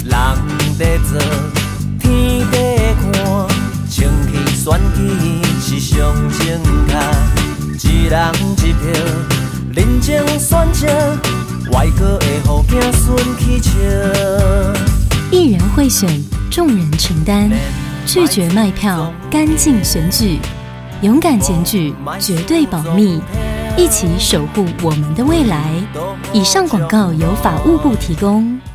人在做，天在看，清气选举是上正确，一人一票，认真选择，外国会予子孙去笑。 一人贿选，众人承担，拒绝卖票，干净选举，勇敢检举，绝对保密，一起守护我们的未来。以上广告由法务部提供。